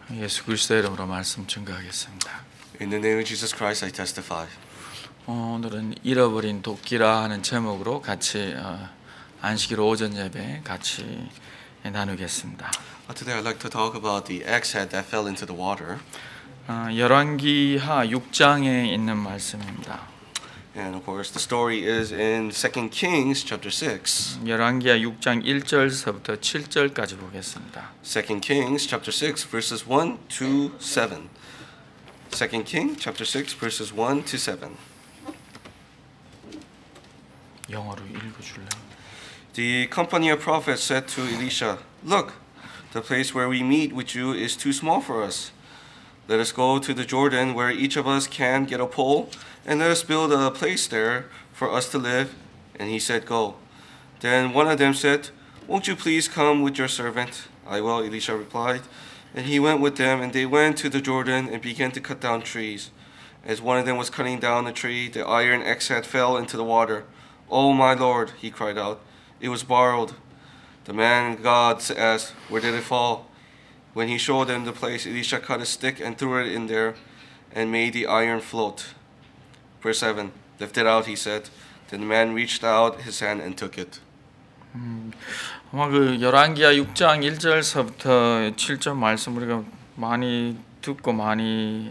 예수 그리스도의 이름으로 말씀 증거하겠습니다. In the name of Jesus Christ, I testify. 오늘은 잃어버린 도끼라 하는 제목으로 같이 안식일 오전 예배 같이 나누겠습니다. Today I'd like to talk about the axe head that fell into the water. 열왕기하 6장에 있는 말씀입니다. And of course, the story is in 2 Kings chapter 6. 열왕기하 6장 1절서부터 7절까지 보겠습니다. 2 Kings chapter 6 verses 1 to 7. 2 Kings chapter 6 verses 1 to 7. 영어로 읽어줄래요? The company of prophets said to Elisha, "Look, the place where we meet with you is too small for us. Let us go to the Jordan where each of us can get a pole, and let us build a place there for us to live." And he said, "Go." Then one of them said, "Won't you please come with your servant?" "I will," Elisha replied. And he went with them, and they went to the Jordan and began to cut down trees. As one of them was cutting down a tree, the iron axe head fell into the water. "Oh, my Lord," he cried out, "it was borrowed." The man God asked, "Where did it fall?" When he showed them the place, Elisha cut a stick and threw it in there and made the iron float. Verse 7, "Lift it out," he said. Then the man reached out his hand and took it. 아마 그 열왕기하 6장 1절서부터 7절 말씀 우리가 많이 듣고 많이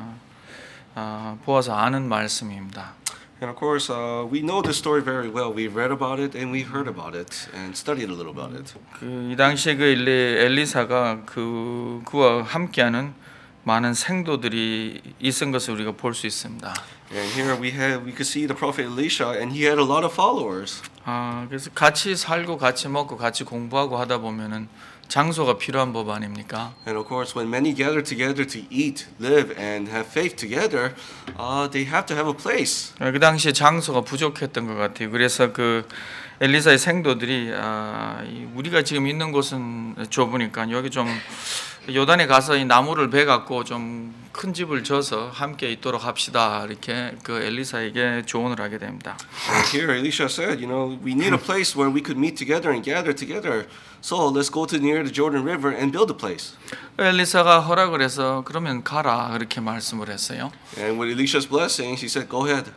보아서 아는 말씀입니다. And of course, we know the story very well. We've read about it and we've heard about it and studied a little about it. 이 당시에 그 엘리사가 그와 함께하는 많은 생도들이 있은 것을 우리가 볼 수 있습니다. And here we could see the prophet Elisha, and he had a lot of followers. 그래서 같이 살고 같이 먹고 같이 공부하고 하다 보면은 장소가 필요한 법 아닙니까? And of course, when many gather together to eat, live, and have faith together, they have to have a place. 그 당시에 장소가 부족했던 것 같아요. 그래서 그 엘리사의 생도들이 우리가 지금 있는 곳은 좁으니까 여기 좀 요단에 가서 이 나무를 베 갖고 좀 큰 집을 져서 함께 있도록 합시다. 이렇게 그 엘리사에게 조언을 하게 됩니다. And here Elisha said, we need a place where we could meet together and gather together. So let's go to near the Jordan River and build a place. 엘리사가 허락을 해서 그러면 가라 그렇게 말씀을 했어요. And with Elisha's blessing, he said, "Go ahead."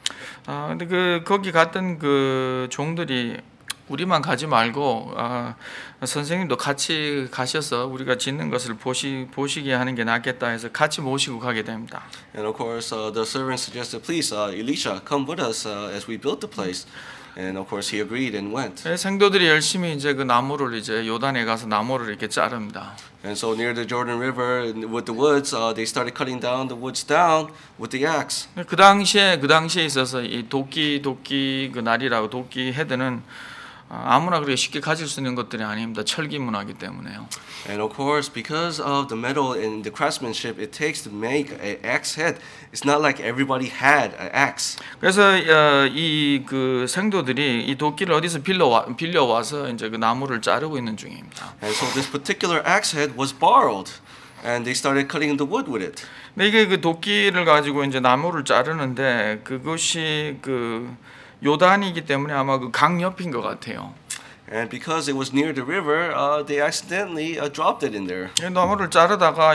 근데 거기 갔던 그 종들이 우리만 가지 말고 선생님도 같이 가셔서 우리가 짓는 것을 보시게 하는 게 낫겠다 해서 같이 모시고 가게 됩니다. And of course, the servant suggested, "Please, Elisha, come with us as we build the place." And of course, he agreed and went. 생도들이 열심히 이제 그 나무를 이제 요단에 가서 나무를 이렇게 자릅니다. And so near the Jordan River with the woods, they started cutting down the woods down with the axe. 그 당시에 있어서 이 도끼 그 날이라고 도끼 헤드는 아무나 그렇게 쉽게 가질 수 있는 것들이 아닙니다. 철기 문화이기 때문에요. And of course, because of the metal and the craftsmanship it takes to make an axe head, it's not like everybody had an axe. 그래서 이 그 생도들이 이 도끼를 어디서 빌려 와서 이제 그 나무를 자르고 있는 중입니다. And so this particular axe head was borrowed, and they started cutting the wood with it. 근데 이게 그 도끼를 가지고 이제 나무를 자르는데 그것이 그 요단이기 때문에 아마 그 강 옆인 것 같아요. And because it was near the river, they accidentally dropped it in there. 나무를 자르다가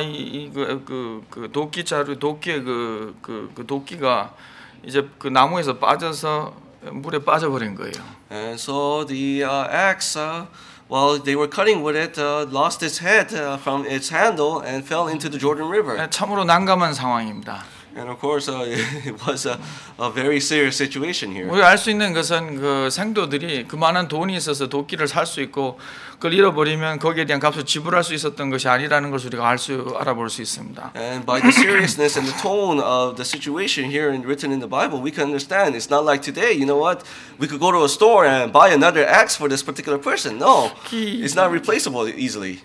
그 도끼의 그 도끼가 이제 그 나무에서 빠져서 물에 빠져버린 거예요. And so the axe, while they were cutting with it, lost its head from its handle and fell into the Jordan River. 참으로 난감한 상황입니다. And of course, it was a very serious situation here. 우리가 알 수 있는 것은 그 생도들이 그만한 돈이 있어서 도끼를 살 수 있고 그걸 잃어버리면 거기에 대한 값을 지불할 수 있었던 것이 아니라는 것을 우리가 알아볼 수 있습니다. And by the seriousness and the tone of the situation here and written in the Bible, we can understand it's not like today. You know what? We could go to a store and buy another axe for this particular person. No, it's not replaceable easily. 이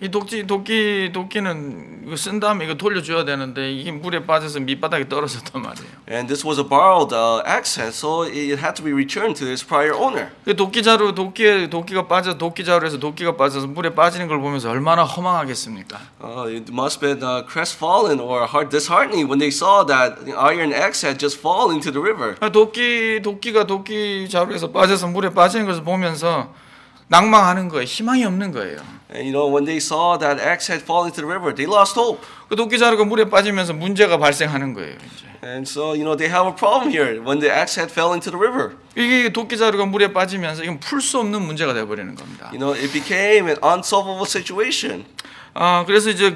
도끼는 쓴 다음에 이거 돌려줘야 되는데 이게 물에 빠져서 밑바닥에 떨어졌단 말이에요. And this was a borrowed axe head, so it had to be returned to its prior owner. 도끼가 빠져서 도끼가 빠져서 물에 빠지는 걸 보면서 얼마나 허망하겠습니까? It must have been crestfallen or disheartening when they saw that the iron axe had just fallen into the river. 도끼가 도끼 자루에서 빠져서 물에 빠지는 것을 보면서 낭망하는 거예요. 희망이 없는 거예요. And you know, when they saw that axe had fallen into the river, they lost hope. 그 도끼 자루가 물에 빠지면서 문제가 발생하는 거예요. 이제. And so, you know, they have a problem here when the axe had fell into the river. 이게 도끼 자루가 물에 빠지면서 이건 풀 수 없는 문제가 돼 버리는 겁니다. You know, it became an unsolvable situation. 그래서 이제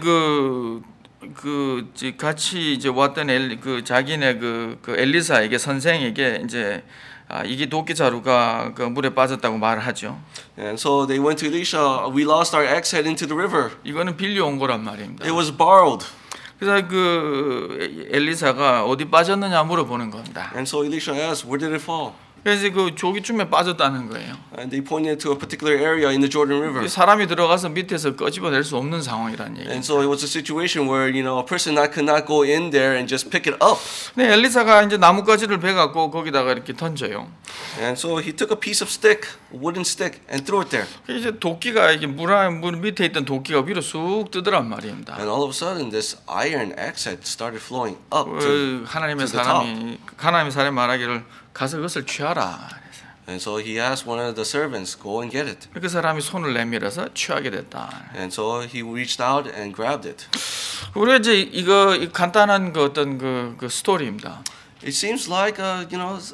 같이 이제 왔던 자기네 그 엘리사에게 선생에게 이제 이게 도끼 자루가 그 물에 빠졌다고 말을 하죠. And so they went to Elisha, we lost our axe head into the river. 이거는 빌려온 거란 말입니다. It was borrowed. 그래서 그 엘리사가 어디 빠졌느냐 물어보는 겁니다. And so Elisha asked, where did it fall? 그래서 그 조기쯤에 빠졌다는 거예요. And they pointed to a particular area in the Jordan River. 사람이 들어가서 밑에서 끄집어낼 수 없는 상황이란 얘기예요. And so it was a situation where, you know, a person could not go in there and just pick it up. 네, 엘리사가 이제 나뭇가지를 베갖고 거기다가 이렇게 던져요. And so he took a piece of stick, a wooden stick, and threw it there. 이제 도끼가 이게 물 밑에 있던 도끼가 위로 쑥 뜨더란 말입니다. And all of a sudden, this iron axe head started flowing up 하나님의 to the 사람이 말하기를 가서 그것을 취하라. And so he asked one of the servants, go and get it. 그 사람이 손을 내밀어서 취하게 됐다. And so he reached out and grabbed it. 우리가 이제 이거 간단한 그 어떤 그 스토리입니다. It seems like a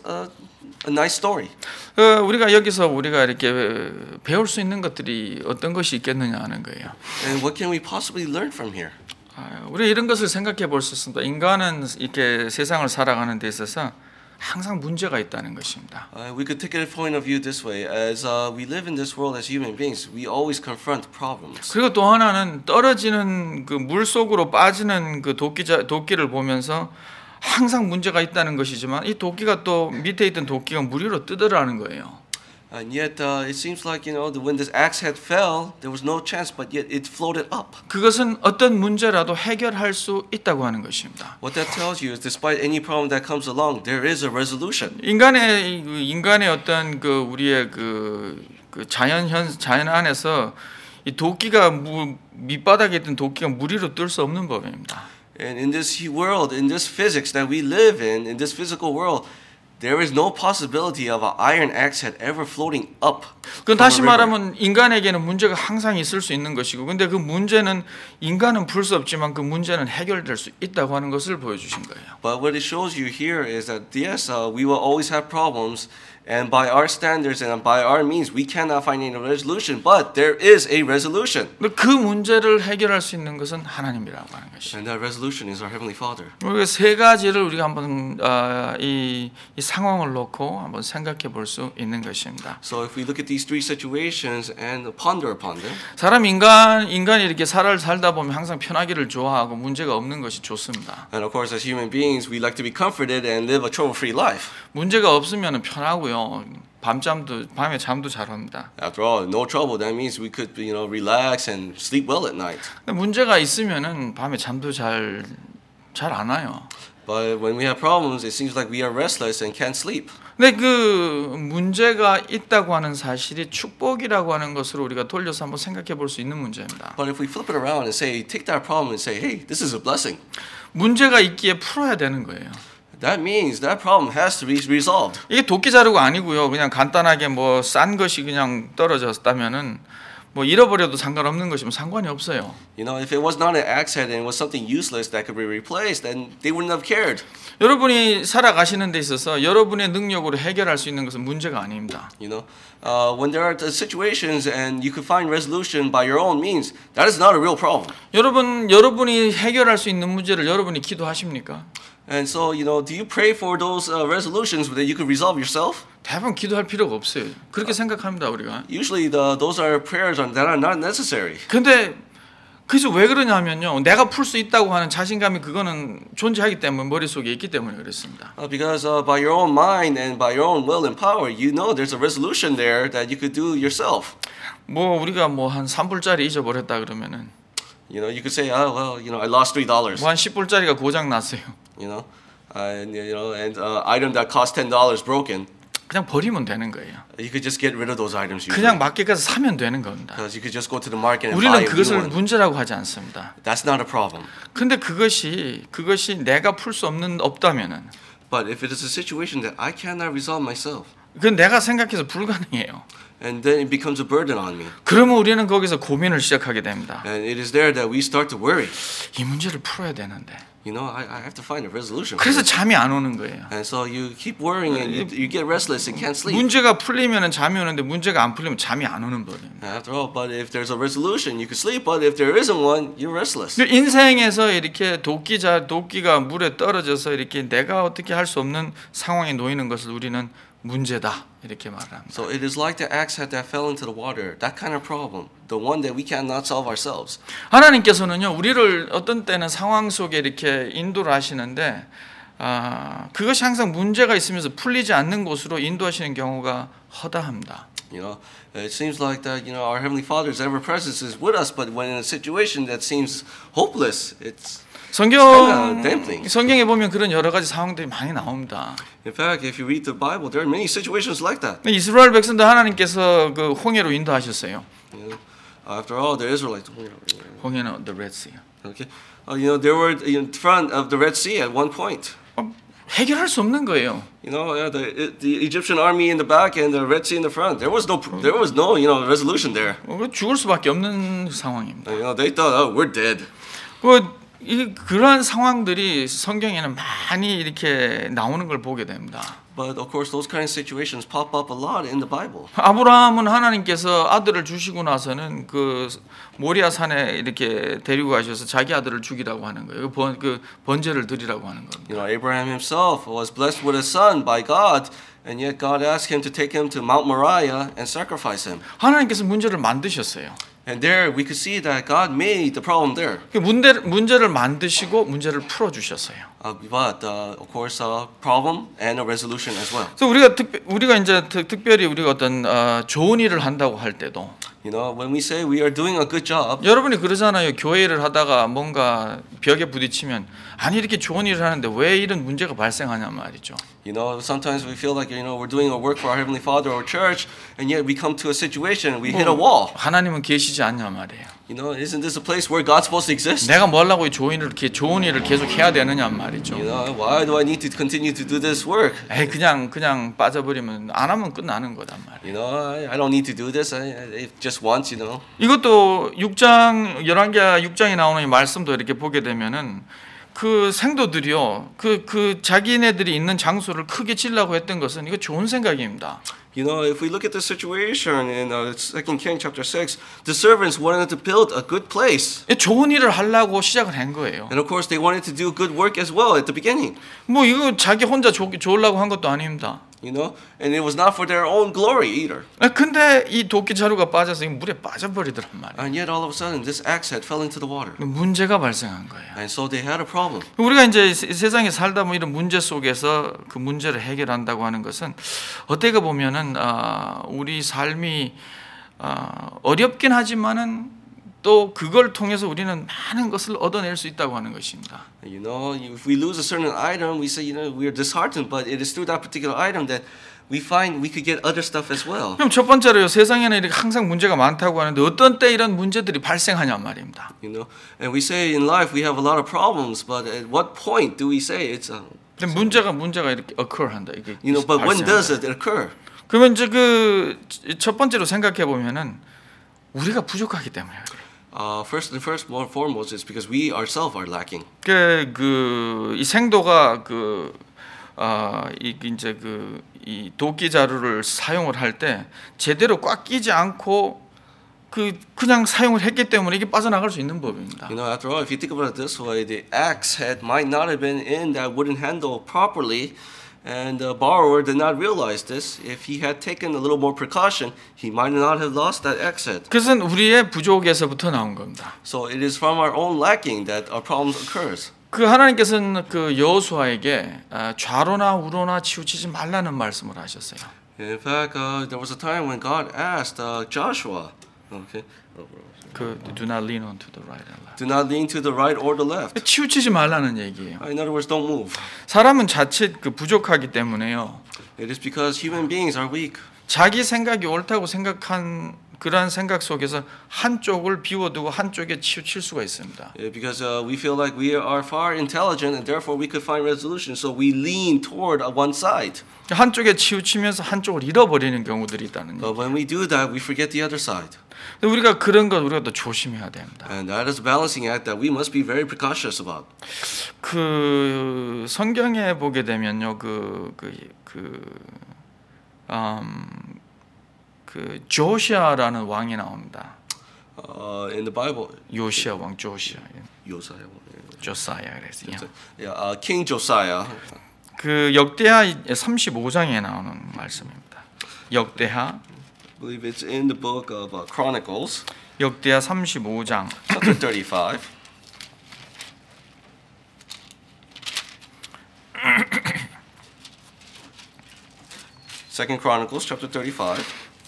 nice story. 우리가 여기서 우리가 이렇게 배울 수 있는 것들이 어떤 것이 있겠느냐 하는 거예요. And what can we possibly learn from here? 우리 이런 것을 생각해 볼 수 있습니다. 인간은 이렇게 세상을 살아가는 데 있어서 항상 문제가 있다는 것입니다. We could take a point of view this way. As we live in this world as human beings, we always confront problems. 그리고 또 하나는 떨어지는 그 물 속으로 빠지는 그 도끼를 보면서 항상 문제가 있다는 것이지만 이 도끼가 또 밑에 있던 도끼가 물 위로 뜨더라는 거예요. And yet it seems like, you know, when this axe head fell, there was no chance, but yet it floated up. 그것은 어떤 문제라도 해결할 수 있다고 하는 것입니다. What that tells you is, despite any problem that comes along, there is a resolution. 인간의 어떤 그 우리의 그 자연 안에서 이 도끼가 밑바닥에 있던 도끼가 물 위로 뜰 수 없는 법입니다. And in this world, in this physics that we live in this physical world, there is no possibility of an iron axe head ever floating up. 그 다시 말하면 인간에게는 문제가 항상 있을 수 있는 것이고, 근데 그 문제는 인간은 풀 수 없지만 그 문제는 해결될 수 있다고 하는 것을 보여주신 거예요. But what it shows you here is that yes, we will always have problems, and by our standards and by our means, we cannot find any resolution. But there is a resolution. 그 문제를 해결할 수 있는 것은 하나님이라고 하는 것이죠. And that resolution is our heavenly Father. 우리가 세 가지를 우리가 한번 이 상황을 놓고 한번 생각해 볼 수 있는 것입니다. So if we look at these three situations and ponder upon them, 인간이 이렇게 살다 보면 항상 편하기를 좋아하고 문제가 없는 것이 좋습니다. and of course as human beings, we like to be comforted and live a trouble-free life. 문제가 없으면 편하고요. 밤에 잠도 잘 옵니다. After all, no trouble. That means we could, you know, relax and sleep well at night. 근데 문제가 있으면은 밤에 잠도 잘 안 와요. But when we have problems, it seems like we are restless and can't sleep. 근데 그 문제가 있다고 하는 사실이 축복이라고 하는 것으로 우리가 돌려서 한번 생각해 볼 수 있는 문제입니다. But if we flip it around and say, take that problem and say, hey, this is a blessing. 문제가 있기에 풀어야 되는 거예요. That means that problem has to be resolved. 이게 도끼 자루가 아니고요. 그냥 간단하게 뭐 싼 것이 그냥 떨어졌다면은 뭐 잃어버려도 상관없는 것이면 상관이 없어요. You know, if it was not an axe head and it was something useless that could be replaced, then they wouldn't have cared. 여러분이 살아가시는 데 있어서 여러분의 능력으로 해결할 수 있는 것은 문제가 아닙니다. You know, when there are situations and you could find resolution by your own means, that is not a real problem. 여러분이 해결할 수 있는 문제를 여러분이 기도하십니까? And so, you know, do you pray for those resolutions that you could resolve yourself? 대부분 기도할 필요가 없어요. 그렇게 생각합니다, 우리가. Usually, those are prayers that are not necessary. 근데 그래서 왜 그러냐면요. 내가 풀 수 있다고 하는 자신감이 그거는 존재하기 때문에 머릿속에 있기 때문에 그렇습니다. Because by your own mind and by your own will and power, you know there's a resolution there that you could do yourself. 뭐 우리가 뭐 한 3불짜리 잊어버렸다 그러면은 You know, you could say, oh, well, you know, I lost $3. 뭐 한 10불짜리가 고장 났어요. You know, and item that cost $10 broken. 그냥 버리면 되는 거예요. You could just get rid of those items. 그냥 마켓 가서 사면 되는 겁니다. Because you could just go to the market and 우리는 buy a new 그것을 one. 문제라고 하지 않습니다. That's not a problem. 근데 그것이 내가 풀 수 없다면은 But if it is a situation that I cannot resolve myself, 그건 내가 생각해서 불가능해요. And then it becomes a burden on me. 그러면 우리는 거기서 고민을 시작하게 됩니다. And it is there that we start to worry. 이 문제를 풀어야 되는데. You know, I have to find a resolution. 그래서 잠이 안 오는 거예요. And so you keep worrying and you get restless and can't sleep. 문제가 풀리면 잠이 오는데 문제가 안 풀리면 잠이 안 오는 법입니다. After all, but if there's a resolution, you can sleep. But if there isn't one, you're restless. 인생에서 이렇게 도끼가 물에 떨어져서 이렇게 내가 어떻게 할 수 없는 상황에 놓이는 것을 우리는 문제다 이렇게 말합니다. So it is like the axe head that fell into the water. That kind of problem, the one that we cannot solve ourselves. 하나님께서는요 우리를 어떤 때는 상황 속에 이렇게 인도를 하시는데 그것이 항상 문제가 있으면서 풀리지 않는 곳으로 인도하시는 경우가 허다합니다. You know, it seems like that. You know, our Heavenly Father's ever presence is with us, but when in a situation that seems hopeless, it's 성경에 보면 그런 여러 가지 상황들이 많이 나옵니다. In fact, if you read the Bible, there are many situations like that. 이스라엘 백성들 하나님께서 그 홍해로 인도하셨어요. You know, after all, the Israelites. 홍해는 the Red Sea. Okay, you know, they were in front of the Red Sea at one point. 해결할 수 없는 거예요. You know, the Egyptian army in the back and the Red Sea in the front. There was no resolution there. 죽을 수밖에 없는 상황입니다. You know, they thought, oh, we're dead. 그러한 상황들이 성경에는 많이 이렇게 나오는 걸 보게 됩니다. But of course, those kind of situations pop up a lot in the Bible. 아브라함은 하나님께서 아들을 주시고 나서는 그 모리아 산에 이렇게 데리고 가셔서 자기 아들을 죽이라고 하는 거예요. 그 번제를 드리라고 하는 겁니다. You know, Abraham himself was blessed with a son by God, and yet God asked him to take him to Mount Moriah and sacrifice him. 하나님께서 문제를 만드셨어요. And there we could see that God made the problem there. 문제를 만드시고 문제를 풀어 주셨어요. But of course, problem and a resolution as well. 그래서 우리가 이제 특별히 우리가 어떤 좋은 일을 한다고 할 때도, You know, when we say we are doing a good job, 여러분이 그러잖아요. 교회를 하다가 뭔가 벽에 부딪히면 아니 이렇게 좋은 일을 하는데 왜 이런 문제가 발생하냐 말이죠. You know, sometimes we feel like we're doing a work for our Heavenly Father or church, and yet we come to a situation and we hit a wall. 하나님은 계시지 않냐 말이에요. You know, isn't this a place where God's supposed to exist? 내가 뭘 하고 좋은 일을 계속 해야 되느냐 말이죠. You know, why do I need to continue to do this work? 그냥 빠져버리면 안 하면 끝나는 거단 말이에요. You know, I don't need to do this. I just once, you know. 이것도 6장 열왕기하 6장에 나오는 이 말씀도 이렇게 보게 되면은 그 생도들이요, 그 자기네들이 있는 장소를 크게 지으려고 했던 것은 이거 좋은 생각입니다. You know, if we look at the situation in 2 Kings chapter 6, the servants wanted to build a good place. 좋은 일을 하려고 시작을 한 거예요. And of course, they wanted to do good work as well at the beginning. 뭐 이거 자기 혼자 좋으려고 한 것도 아닙니다. You know, and it was not for their own glory either. 근데 이 도끼 자루가 빠져서 이 물에 빠져버리더란 말이에요. And yet all of a sudden, this axe head fell into the water. 문제가 발생한 거예요. And so they had a problem. 우리가 이제 세상에 살다 보면 이런 문제 속에서 그 문제를 해결한다고 하는 것은 어떻게 보면은 우리 삶이 어렵긴 하지만은 또 그걸 통해서 우리는 많은 것을 얻어낼 수 있다고 하는 것입니다. You know, if we lose a certain item, we say, you know, we are disheartened, but it is through that particular item that we find we could get other stuff as well. 그럼 첫 번째로요, 세상에는 이렇게 항상 문제가 많다고 하는데 어떤 때 이런 문제들이 발생하냐 말입니다. You know, and we say in life we have a lot of problems, but at what point do we say it's 근데 문제가 이렇게 occur한다. 이게 you know, but when 발생한다. does it occur? 그러면 이제 그 첫 번째로 생각해 보면은 우리가 부족하기 때문에 그래요. First and foremost is because we ourselves are lacking. 이 생도가 이 도끼 자루를 사용을 할 때 제대로 꽉 끼지 않고 그냥 사용을 했기 때문에 이게 빠져나갈 수 있는 법입니다. You know, after all, if you think about it this way, the axe head might not have been in that wooden handle properly. And the borrower did not realize this. If he had taken a little more precaution, he might not have lost that axe head. 그것은 우리의 부족에서부터 나온 겁니다. So it is from our own lacking that our problems occurs. 하나님께서는 여호수아에게 좌로나 우로나 치우치지 말라는 말씀을 하셨어요. In fact, there was a time when God asked Joshua, okay, 그 do not lean onto the right and left. Do not lean to the right or the left. 치우치지 말라는 얘기예요. In other words, don't move. 사람은 자칫 그 부족하기 때문에요. It is because human beings are weak. 자기 생각이 옳다고 생각한 그러한 생각 속에서 한쪽을 비워두고 한쪽에 치우칠 수가 있습니다. Because we feel like we are far intelligent and therefore we could find resolution. So we lean toward one side. 한쪽에 치우치면서 한쪽을 잃어버리는 경우들이 있다는 But 거예요. when we do that, we forget the other side. 우리가 그런 것 우리가 또 조심해야 됩니다. And that is a balancing act that we must be very precautious about. 그 성경에 보게 되면요, 그 조시아라는 왕이 나옵니다. In the Bible, 요시아 왕 조시아, Josiah. 조사야 그랬어요. Yeah, King Josiah. 그 역대하 35장에 나오는 말씀입니다. 역대하 I believe it's in the book of Chronicles, 역대하 35장 chapter 35. Second Chronicles, chapter 35.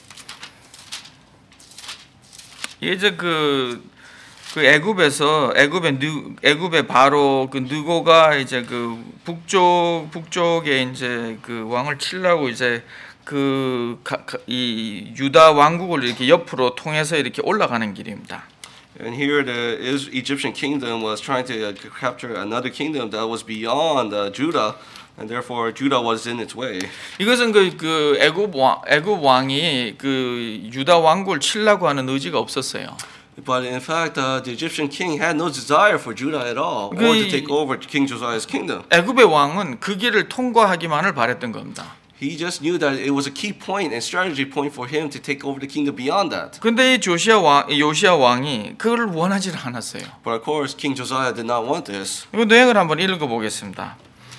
이제 그 애굽의 바로 그 느고가 이제 그 북쪽에 이제 그 왕을 치려고 이제 이 유다 왕국을 이렇게 옆으로 통해서 이렇게 올라가는 길입니다. And here the Egyptian kingdom was trying to capture another kingdom that was beyond Judah, and therefore Judah was in its way. 이것은 그 애굽 왕이 그 유다 왕국을 치려고 하는 의지가 없었어요. But in fact, the Egyptian king had no desire for Judah at all, or to take over King Josiah's kingdom. 애굽의 왕은 그 길을 통과하기만을 바랬던 겁니다. He just knew that it was a key point and strategy point for him to take over the kingdom beyond that. 근데 이 요시아 왕이 그걸 원하지 않았어요. But of course, King Josiah did not want this. 이거 내용을 한번 읽어보겠습니다.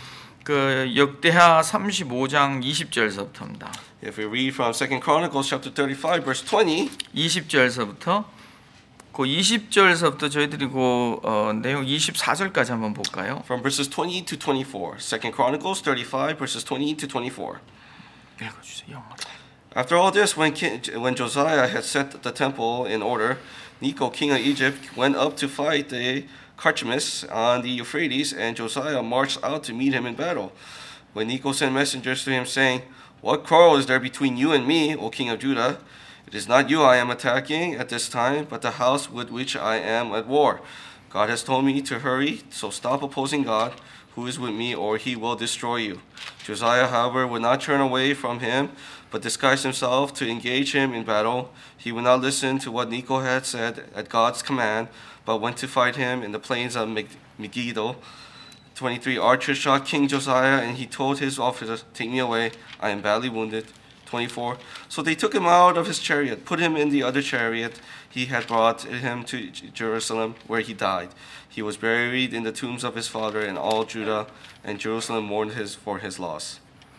그 역대하 35장 20절서부터입니다. If we read from 2 Chronicles chapter 35, verse 20, 20절서부터 그 20절서부터 저희들이 내용 24절까지 한번 볼까요? from verses 20 to 24. 2 Chronicles 35, verses 20 to 24. 읽어주세요. 영어로. After all this, when Josiah had set the temple in order, Necho, king of Egypt, went up to fight the Carchemists on the Euphrates, and Josiah marched out to meet him in battle. When Necho sent messengers to him, saying, "What quarrel is there between you and me, O king of Judah? It is not you I am attacking at this time, but the house with which I am at war. God has told me to hurry, so stop opposing God, who is with me, or he will destroy you." Josiah, however, would not turn away from him, but disguised himself to engage him in battle. He would not listen to what Necho had said at God's command, but went to fight him in the plains of Megiddo. 23 archers shot King Josiah, and he told his officers, "Take me away, I am badly wounded." 24. So they took him out of his chariot, put him in the other chariot he had brought him to Jerusalem, where he died. He was buried in the tombs of his father, and all Judah and Jerusalem mourned for his loss.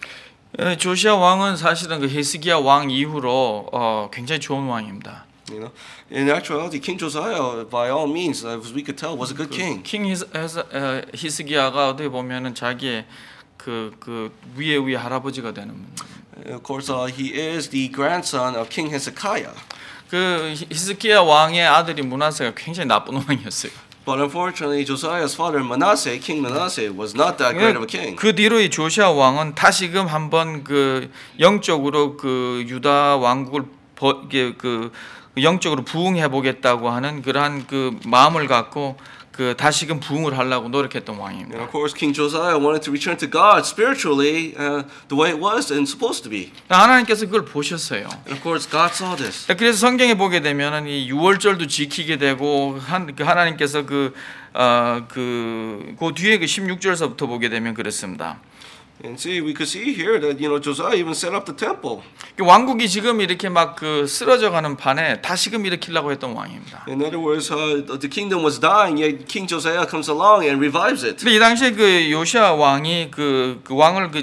조시아 왕은 사실은 그 히스기야 왕 이후로 굉장히 좋은 왕입니다. You know, in actuality, King Josiah, by all means, as we could tell, was a good king. 킹 히스기야가 어떻게 보면은 자기의 그 위의 할아버지가 되는. Of course, he is the grandson of King Hezekiah. 그 히스기야 왕의 아들이 므낫세가 굉장히 나쁜 왕이었어요. But unfortunately, Josiah's father Manasseh, King Manasseh, was not that great of a king. 그 뒤로 이 조시아 왕은 다시금 한번 그 영적으로 그 유다 왕국을 그 영적으로 부흥해 보겠다고 하는 그러한 그 마음을 갖고 그 다시금 부흥을 하려고 노력했던 And 왕입니다. of course, King Josiah wanted to return to God spiritually the way it was and supposed to be. 하나님께서 그걸 보셨어요. And of course, God saw this. 그래서 성경에 보게 되면은 이 유월절도 지키게 되고 하나님께서 그 뒤에 그 16절서부터 보게 되면 그렇습니다. And we could see here that Josiah even set up the temple. 왕국이 지금 이렇게 막 그 쓰러져가는 판에 다시금 일으키려고 했던 왕입니다. In other words, the kingdom was dying, yet King Josiah comes along and revives it. 근데 이 당시에 그 요시아 왕이 그 왕을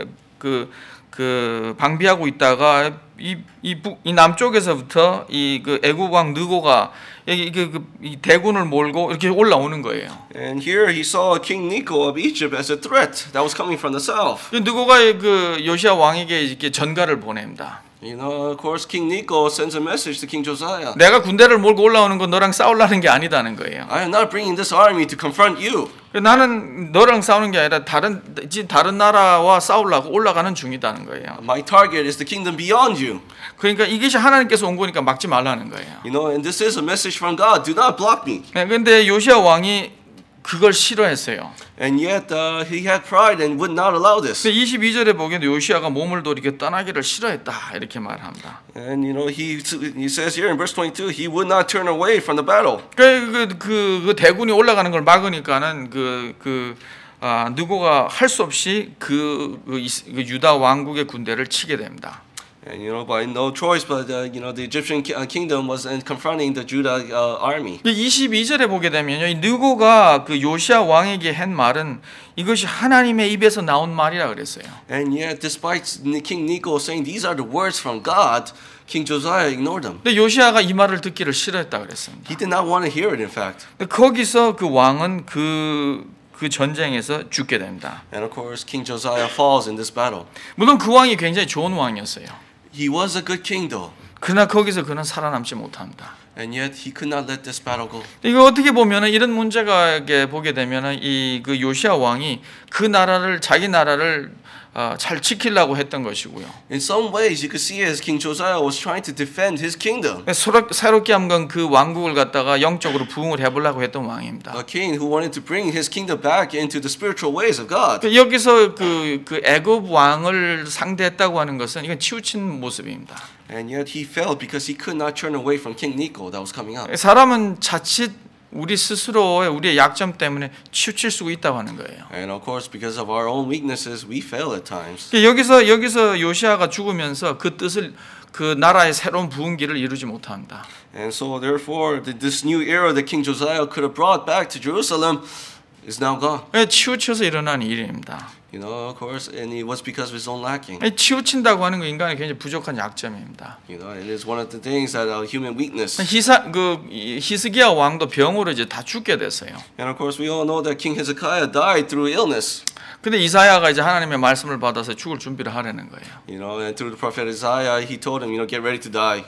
그 방비하고 있다가 이 남쪽에서부터 이 그 애굽 왕 느고가 이 대군을 몰고 이렇게 올라오는 거예요. And here he saw King Necho of Egypt as a threat that was coming from the south. 느고가 그 요시아 왕에게 이렇게 전가를 보냅니다. You know, of course, King Necho sends a message to King Josiah. 내가 군대를 몰고 올라오는 건 너랑 싸우려는 게 아니다는 거예요. I am not bringing this army to confront you. 나는 너랑 싸우는 게 아니라 다른 나라와 싸우려고 올라가는 중이다는 거예요. My target is the kingdom beyond you. 그러니까 이것이 하나님께서 온 거니까 막지 말라는 거예요. You know, and this is a message from God. Do not block me. 그런데 요시야 왕이 그걸 싫어했어요. And yet he had pride and would not allow this. 22절에 보기에도 요시야가 몸을 돌이켜 떠나기를 싫어했다 이렇게 말합니다. And you know, he says here in verse 22, he would not turn away from the battle. 그 대군이 올라가는 걸 막으니까는 느고가 할 수 없이 그 유다 왕국의 군대를 치게 됩니다. And you know, by no choice, but you know, the Egyptian kingdom was confronting the Judah army. 22절에 보게 되면요, 이 느고가 그 요시야 왕에게 한 말은 이것이 하나님의 입에서 나온 말이라 그랬어요. And yet, despite King Necho saying these are the words from God, King Josiah ignored them. 근데 요시야가 이 말을 듣기를 싫어했다 그랬습니다. He did not want to hear it. In fact. 거기서 그 왕은 그 전쟁에서 죽게 됩니다. And of course, King Josiah falls in this battle. 물론 그 왕이 굉장히 좋은 왕이었어요. He was a good king, though. 그러나 거기서 그는 살아남지 못합니다. And yet he could not let this battle go. 이거 어떻게 보면은 이런 문제가 보게 되면은 이 그 요시야 왕이 그 나라를 자기 나라를 잘 지키려고 했던 것이고요. In some ways, you could see as King Josiah was trying to defend his kingdom. 새롭게 한번 그 왕국을 갖다가 영적으로 부흥을 해보려고 했던 왕입니다. A king who wanted to bring his kingdom back into the spiritual ways of God. 여기서 그 애굽 왕을 상대했다고 하는 것은 이건 치우친 모습입니다. And yet he failed because he could not turn away from King Necho that was coming up. 사람은 자칫 우리 스스로의 우리의 약점 때문에 치우칠 수 있다고 하는 거예요. And of course, because of our own weaknesses, we fail at times. 여기서 요시야가 죽으면서 그 뜻을 그 나라의 새로운 부흥기를 이루지 못합니다. And so, therefore, this new era that King Josiah could have brought back to Jerusalem is now gone. 치우쳐서 일어난 일입니다. You know, of course, and it was because of his own lacking. 치우친다고 하는 거 인간의 굉장히 부족한 약점입니다. You know, it is one of the things that human weakness. 히스기야 왕도 병으로 이제 다 죽게 됐어요. And of course, we all know that King Hezekiah died through illness. 근데 이사야가 이제 하나님의 말씀을 받아서 죽을 준비를 하려는 거예요. You know, and through the prophet Isaiah, he told him, you know, get ready to die.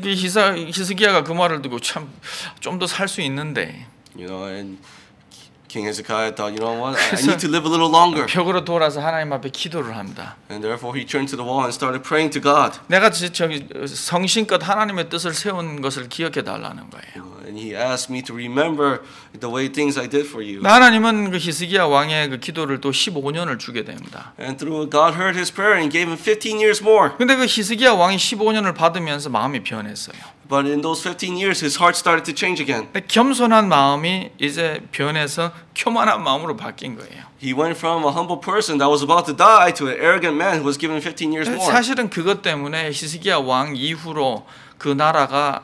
히스기야가 그 말을 듣고 참 좀 더 살 수 있는데. You know, and King Hezekiah thought, you know what, I need to live a little longer. 벽으로 돌아서 하나님 앞에 기도를 합니다. And therefore he turned to the wall and started praying to God. 내가 성신껏 하나님의 뜻을 세운 것을 기억해 달라는 거예요. And he asked me to remember the way things I did for you. 하나님은 그 히스기야 왕의 그 기도를 또 15년을 주게 됩니다. And through God heard his prayer and gave him 15 years more. 근데 그 히스기야 왕이 15년을 받으면서 마음이 변했어요. But in those 15 years, his heart started to change again. 겸손한 마음이 이제 변해서 교만한 마음으로 바뀐 거예요. He went from a humble person that was about to die to an arrogant man who was given 15 years more. 사실은 그것 때문에 히스기야 왕 이후로 그 나라가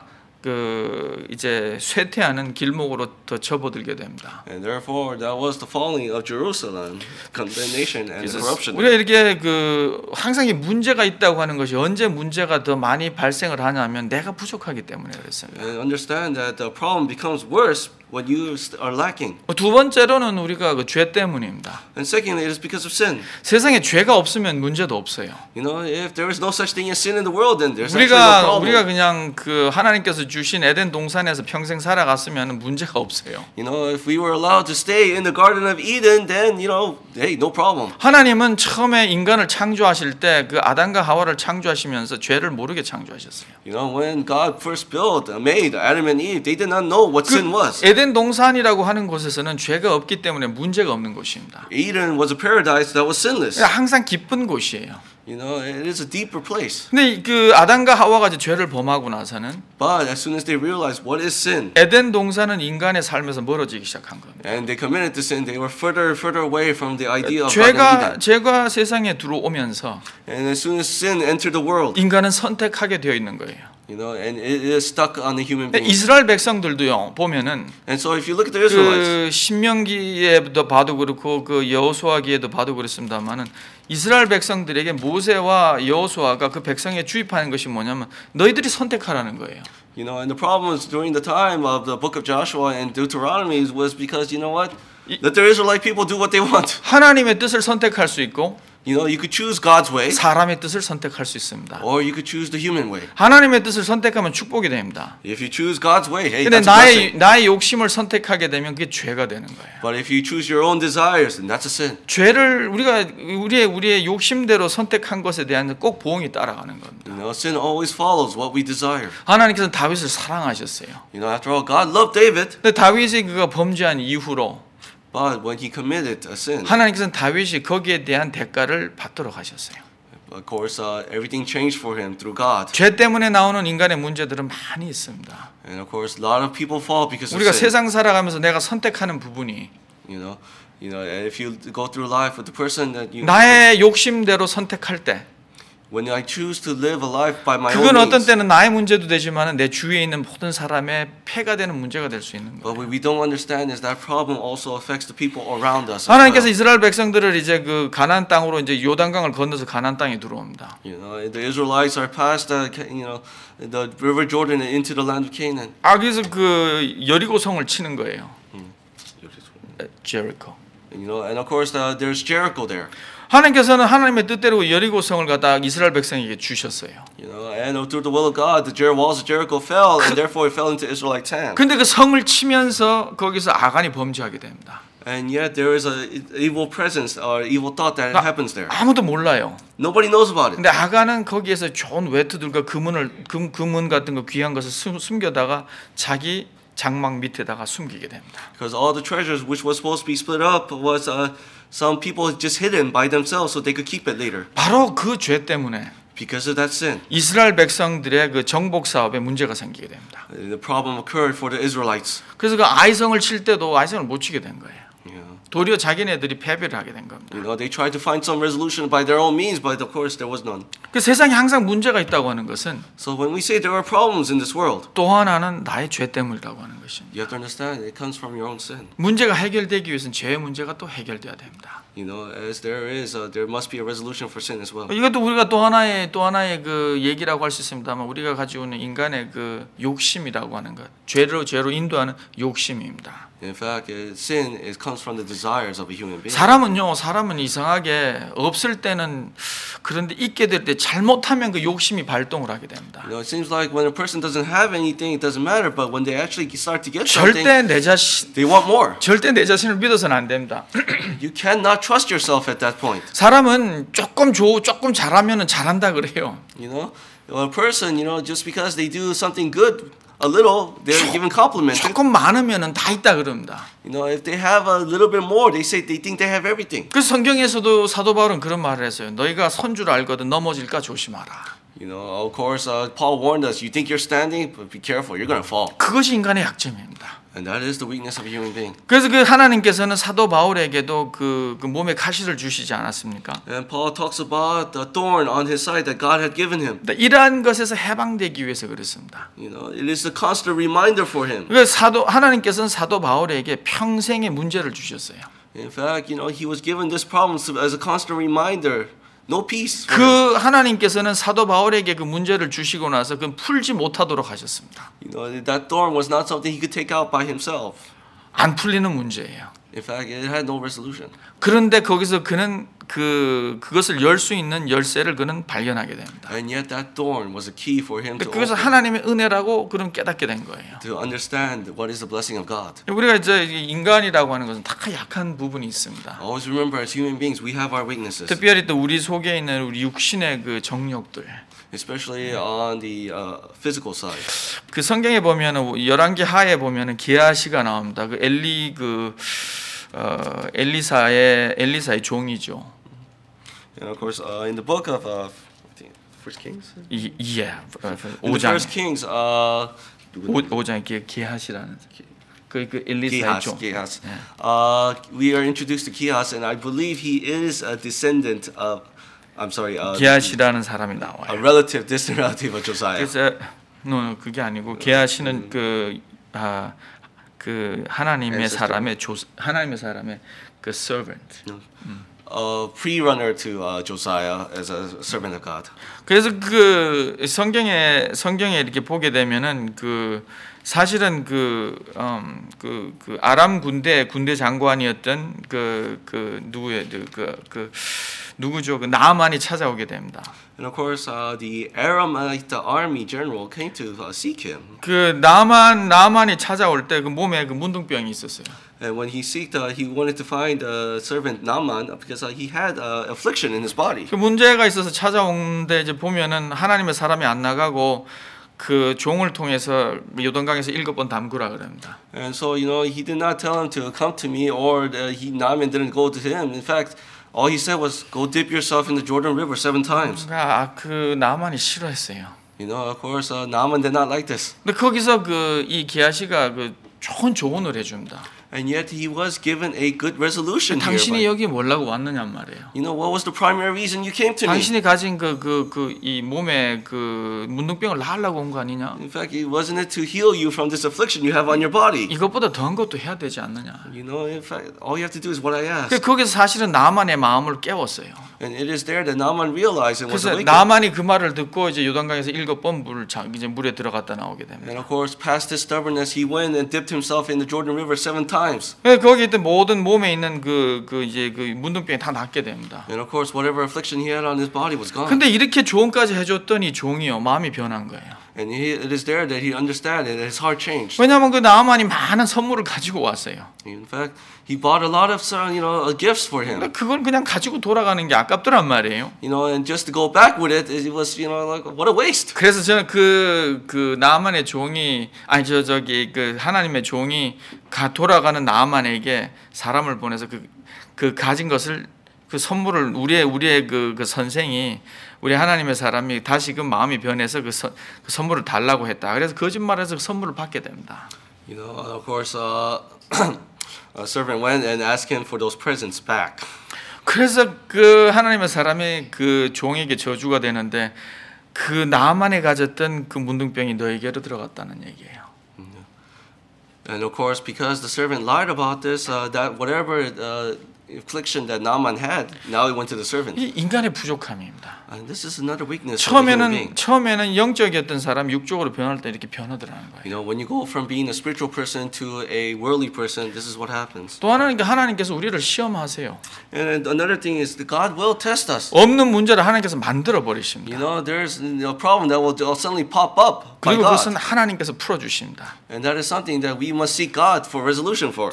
이제 쇠퇴하는 길목으로 더 접어들게 됩니다. And therefore, that was the falling of Jerusalem, condemnation and corruption. 우리가 이렇게 항상 이 문제가 있다고 하는 것이 언제 문제가 더 많이 발생을 하냐면 내가 부족하기 때문에 그렇습니다. And understand that the problem becomes worse when you are lacking. 두 번째로는 우리가 그 죄 때문입니다. And secondly, it is because of sin. 세상에 죄가 없으면 문제도 없어요. You know, if there is no such thing as sin in the world, then there's actually no problem. 우리가 그냥 그 하나님께서 주신 에덴 동산에서 평생 살아갔으면 문제가 없어요. You know, if we were allowed to stay in the Garden of Eden, then you know, hey, no problem. 하나님은 처음에 인간을 창조하실 때 그 아담과 하와를 창조하시면서 죄를 모르게 창조하셨어요. You know, when God first made Adam and Eve, they did not know what sin was. 에덴 동산이라고 하는 곳에서는 죄가 없기 때문에 문제가 없는 곳입니다. Eden was a paradise that was sinless. 항상 기쁜 곳이에요. You know, it is a deeper place. 근데 그 아담과 하와가 이제 죄를 범하고 나서는 But as soon as they realized what is sin, 에덴 동산은 인간의 삶에서 멀어지기 시작한 겁니다. and they committed to sin, they were further away from the idea of God and Eden. 죄가 세상에 들어오면서 And as soon as sin entered the world, 인간은 선택하게 되어 있는 거예요. you know, and it is stuck on the human being. 이스라엘 백성들도요 보면은 And so if you look at the Israelites, 그 신명기에도 봐도 그렇고 그 여호수아기에도 봐도 그렇습니다만은 이스라엘 백성들에게 모세와 여호수아가 그 백성에 주입하는 것이 뭐냐면 너희들이 선택하라는 거예요. you know, and the problems during the time of the book of Joshua and Deuteronomy was because you know what, that the Israelite people do what they want. 하나님의 뜻을 선택할 수 있고 You know, you could choose God's way, 사람의 뜻을 선택할 수 있습니다. or you could choose the human way. 하나님의 뜻을 선택하면 축복이 됩니다. If you choose God's way, hey, 근데 that's a blessing. 나의 욕심을 선택하게 되면 그게 죄가 되는 거예요. But if you choose your own desires, then that's a sin. 죄를 우리의 욕심대로 선택한 것에 대한 꼭 보응이 따라가는 겁니다. You know, sin always follows what we desire. 하나님께서는 다윗을 사랑하셨어요. You know, after all, God loved David, 근데 다윗이 그가 범죄한 이후로 but when he committed a sin, 하나님께서는 다윗이 거기에 대한 대가를 받도록 하셨어요. of course, everything changed for him through God. 죄 때문에 나오는 인간의 문제들은 많이 있습니다. And of course, a lot of people fall because of 우리가 sin. 세상 살아가면서 내가 선택하는 부분이 You know, and if you go through life with the person that you, 나의 욕심대로 선택할 때 when I choose to live a life by my 그건 own 어떤 means, 때는 나의 문제도 되지만 내 주위에 있는 모든 사람의 폐가 되는 문제가 될 수 있는 but 거예요. what we don't understand is that problem also affects the people around us. as 하나님께서 well. 이스라엘 백성들을 이제 그 가나안 땅으로 이제 요단강을 건너서 가나안 땅에 들어옵니다. You know, the Israelites are past the river Jordan and into the land of Canaan. 거기서 그 여리고성을 치는 거예요. 제리코. You know, and of course, there's Jericho there. 하나님께서는 하나님의 뜻대로 여리고성을 갖다 이스라엘 백성에게 주셨어요. You know, and through the will of God, the walls of Jericho fell, and therefore it fell into Israelite hand. 근데 그 성을 치면서 거기서 아간이 범죄하게 됩니다. And yet there is a evil presence or evil thought that happens there. 아무도 몰라요. Nobody knows about it. 근데 아간은 거기에서 좋은 외투들과 금은 같은 거 귀한 것을 숨겨다가 자기 장막 밑에다가 숨기게 됩니다. Because all the treasures which was supposed to be split up was some people just hidden by themselves so they could keep it later. 바로 그 죄 때문에 Because of that sin, 이스라엘 백성들의 그 정복 사업에 문제가 생기게 됩니다. the problem occurred for the Israelites. 그래서 그 아이성을 칠 때도 아이성을 못 치게 된 거예요. You know, 도리어 자기네들이 패배를 하게 된 겁니다. they tried to find some resolution by their own means, but of course there was none. 그 세상에 항상 문제가 있다고 하는 것은 So when we say there are problems in this world, 또 하나는 나의 죄 때문이라고 하는 것입니다. you have to understand it comes from your own sin. 문제가 해결되기 위해서는 죄의 문제가 또 해결돼야 됩니다. You know, as there must be a resolution for sin as well. 이것도 우리가 또 하나의 그 얘기라고 할 수 있습니다만 우리가 가지고 있는 인간의 그 욕심이라고 하는 것, 죄로 인도하는 욕심입니다. In fact, sin comes from the desires of a human being. 사람은 이상하게 없을 때는 그런데 있게 될 때 잘못하면 그 욕심이 발동을 하게 됩니다. You know, it seems like when a person doesn't have anything, it doesn't matter. But when they actually start to get something, 절대 they want more. 내 자신을 믿어서는 안 됩니다. You cannot trust yourself at that point. 사람은 조금 잘하면은 잘한다 그래요. You know, a person, just because they do something good a little, they're given compliments. 조금 많으면은 다 있다 그럽니다. You know, if they have a little bit more, they think they have everything. 그래서 성경에서도 사도 바울은 그런 말을 했어요. 너희가 선 줄 알거든 넘어질까 조심하라. You know, of course, Paul warned us. You think you're standing, but be careful, you're going to fall. 그것이 인간의 약점입니다. And that is the weakness of a human being. 그래서 그 하나님께서는 사도 바울에게도 그 몸에 가시를 주시지 않았습니까? And Paul talks about the thorn on his side that God had given him. 이러한 것에서 해방되기 위해서 그랬습니다. You know, it is a constant reminder for him. 하나님께서는 사도 바울에게 평생의 문제를 주셨어요. In fact, he was given this problem as a constant reminder. No peace. for him. 그 하나님께서는 사도 바울에게 그 문제를 주시고 나서 그 풀지 못하도록 하셨습니다. You know, that thorn was not something he could take out by himself. 안 풀리는 문제예요. In fact, it had no resolution. 그런데 거기서 그는 그것을 열 수 있는 열쇠를 그는 발견하게 됩니다. And yet that thorn was a key for him to 그것을 open, 하나님의 은혜라고 그는 깨닫게 된 거예요. to understand what is the blessing of God. 우리가 이제 인간이라고 하는 것은 다 약한 부분이 있습니다. Always remember, as human beings, we have our weaknesses, 특별히 또 우리 속에 있는 우리 육신의 그 정욕들. especially on the physical side. 그 성경에 보면은 열왕기 하에 보면은 게하시가 나옵니다. 그 엘리사의 종이죠. And of course, in the book of I think First Kings. 예. In the 5장. First Kings, 5장에 게하시라는 그 엘리사의 종. Gehazi. We are introduced to Gehazi, and I believe he is a descendant of. I'm sorry. 게하시라는 사람이 A 나와요. relative, distant relative of Josiah. 그래서 그게 아니고 게하시는 그 하나님의 사람의 그 servant. A pre-runner to Josiah as a servant of God. 그래서 그 성경에 이렇게 보게 되면은 사실은 아람 군대 장관이었던 누구예요? 누구죠? 그 나아만이 찾아오게 됩니다. And of course, the Aramite army general came to seek him. 그 나아만이 찾아올 때 그 몸에 그 문둥병이 있었어요. And when he he wanted to find servant Naaman because he had affliction in his body. 그 문제가 있어서 찾아오는데 이제 보면은 하나님의 사람이 안 나가고 그 종을 통해서 요단강에서 7번 담그라 그럽니다. And so he did not tell him to come to me, or Naaman didn't go to him. In fact, all he said was, "Go dip yourself in the Jordan River 7 times." 그 나만이 싫어했어요. Of course, Naaman did not like this. 근데 거기서 그 이 기하시가 그 좋은 조언을 해줍니다. And yet he was given a good resolution 당신이 here. 여기 뭐라고 왔느냐 말이에요. What was the primary reason you came to me? 당신이 가진 이 몸에 그 문둥병을 나으려고 온 거 아니냐? In fact, wasn't it to heal you from this affliction you have on your body? 이것보다 더한 것도 해야 되지 않느냐? In fact, all you have to do is what I asked. 거기서 사실은 나만의 마음을 깨웠어요. And it is there that Naaman realized and was 그래서 awakened. 나만이 그 말을 듣고 이제 요단강에서 7번 물에 들어갔다 나오게 됩니다. And of course, past his stubbornness, he went and dipped himself in the Jordan River 7 times. 거기 있던 모든 몸에 있는 그 문둥병이 다 낫게 됩니다. And of course, whatever affliction he had on his body was gone. 근데 이렇게 조언까지 해줬더니 종이요 마음이 변한 거예요. And it is there that he understood and his heart changed. 왜냐하면 그 나아만이 많은 선물을 가지고 왔어요. In fact, he bought a lot of gifts for him. 근데 그걸 그냥 가지고 돌아가는 게 아깝더란 말이에요. And just to go back with it was like what a waste. 그래서 저는 그 나아만의 종이 그 하나님의 종이 돌아가는 나아만에게 사람을 보내서 그 가진 것을 그 선물을 우리의 그 선생이 우리 하나님의 사람이 다시 그 마음이 변해서 그 선물을 달라고 했다. 그래서 거짓말해서 그 선물을 받게 됩니다. Of course, a servant went and asked him for those presents back. 그래서 그 하나님의 사람이 그 종에게 저주가 되는데 그 나만에 가졌던 그 문둥병이 너에게로 들어갔다는 얘기예요. And of course, because the servant lied about this, that whatever affliction that Naaman had, now it went to the servant. 이 인간의 부족함입니다. And this is another weakness of the human being. 처음에는 영적이었던 사람 육적으로 변할 때 이렇게 변하더라는 거예요. When you go from being a spiritual person to a worldly person, this is what happens. 또 하나는 하나님께서 우리를 시험하세요. And another thing is that God will test us. 없는 문제를 하나님께서 만들어 버리십니다. There's a problem that will suddenly pop up by 그리고 God. 그것은 하나님께서 풀어 주십니다. And that is something that we must seek God for resolution for.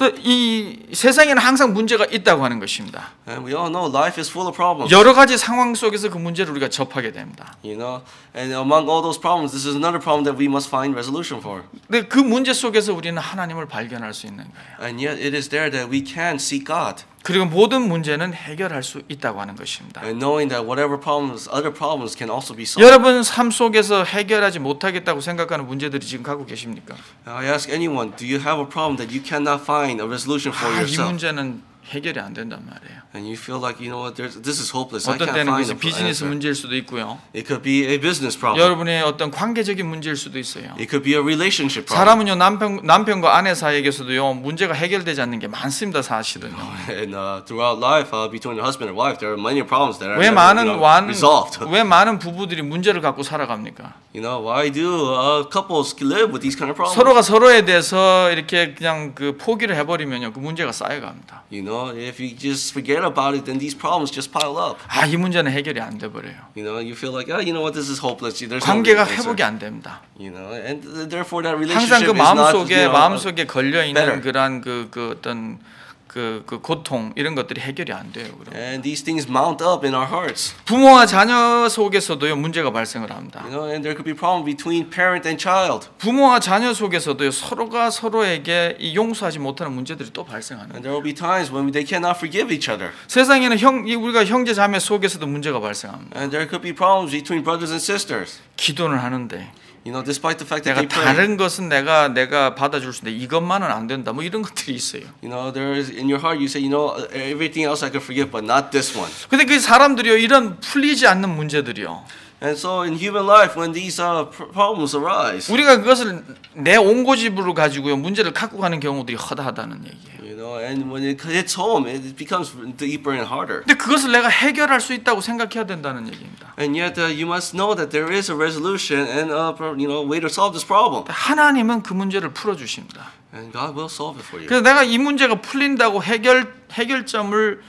이 세상에는 항상 문제가 있다고 하는 것입니다. And we all know life is full of problems. 여러 가지 상황 속에서 그 문제를 우리가 접하게 됩니다. And among all those problems, this is another problem that we must find resolution for. 근데 그 문제 속에서 우리는 하나님을 발견할 수 있는 거예요. And yet it is there that we can seek God. 그리고 모든 문제는 해결할 수 있다고 하는 것입니다. And knowing that whatever problems, other problems can also be solved. 여러분 삶 속에서 해결하지 못하겠다고 생각하는 문제들이 지금 갖고 계십니까? I ask anyone, do you have a problem that you cannot find a resolution for 이 yourself? 문제는 해결이 안 된단 말이에요. And you feel like, this is hopeless. I 어떤 can't 때는 find 그것이 a 비즈니스 answer. 문제일 수도 있고요. It could be a business problem. 여러분의 어떤 관계적인 문제일 수도 있어요. It could be a relationship problem. 사람은요 남편과 아내 사이에서도요 문제가 해결되지 않는 게 많습니다 사실은요. And throughout life, between a husband and wife, there are many problems that are 왜 never, 많은 resolved. 왜 많은 부부들이 문제를 갖고 살아갑니까? Why do couples live with these kind of problems? 서로가 서로에 대해서 이렇게 그냥 그 포기를 해버리면요 그 문제가 쌓여갑니다. If you just forget about it, then these problems just pile up. 이 문제는 해결이 안 돼 버려요. You feel like, this is hopeless. There's 관계가 no answer. 회복이 안 됩니다. And therefore that 항상 relationship 그 is not 마음속에 걸려 있는 better. 그런 그 어떤 그 고통 이런 것들이 해결이 안 돼요. 그럼. And these things mount up in our hearts. 부모와 자녀 속에서도요 문제가 발생을 합니다. And there could be problem between parent and child. 부모와 자녀 속에서도요 서로가 서로에게 이 용서하지 못하는 문제들이 또 발생하는 And 거예요. there will be times when they cannot forgive each other. 세상에는 우리가 형제 자매 속에서도 문제가 발생합니다. And there could be problems between brothers and sisters. 기도를 하는데 Despite the fact that 내가 they pray. 다른 것은 내가 받아줄 수 있는데 이것만은 안 된다. 뭐 이런 것들이 있어요. There is in your heart you say, everything else I can forgive, but not this one. 근데 그 사람들이요 이런 풀리지 않는 문제들이요. And so in human life, when these problems arise, 우리가 그것을 내 온고집으로 가지고요 문제를 갖고 가는 경우들이 허다하다는 얘기예요. and when it hits home, it becomes deeper and harder. 근데 그것을 내가 해결할 수 있다고 생각해야 된다는 얘기입니다. And yet you must know that there is a resolution and way to solve this problem. 하나님은 그 문제를 풀어 주십니다. And God will solve it for you. 그래서 내가 이 문제가 풀린다고 해결점을